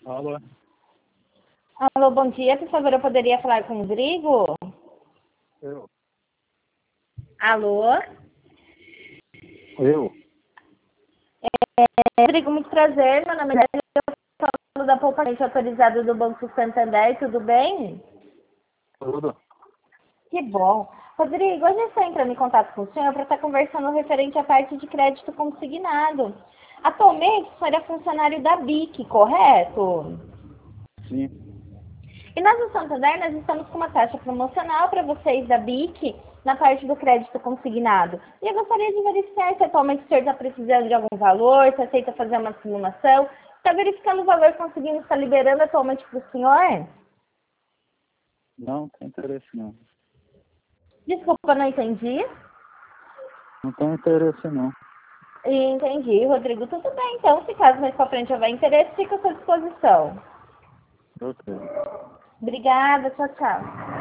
Alô? Alô, bom dia. Por favor, eu poderia falar com o Rodrigo? Eu. Alô? Eu? Rodrigo, muito prazer. Meu nome é Dani, eu falo da poupança autorizada do Banco Santander. Tudo bem? Tudo? Que bom. Rodrigo, hoje eu estou entrando em contato com o senhor para estar conversando referente à parte de crédito consignado. Atualmente, o senhor é funcionário da BIC, correto? Sim. E nós no Santander, nós estamos com uma taxa promocional para vocês da BIC na parte do crédito consignado. E eu gostaria de verificar se atualmente o senhor está precisando de algum valor, se aceita fazer uma simulação. Está verificando o valor que conseguimos estar liberando atualmente para o senhor? Não tem interesse não. Desculpa, não entendi. Não tem interesse não. Entendi, Rodrigo. Tudo bem, então. Se caso mais para frente houver interesse, fica à sua disposição. Ok. Obrigada, tchau, tchau.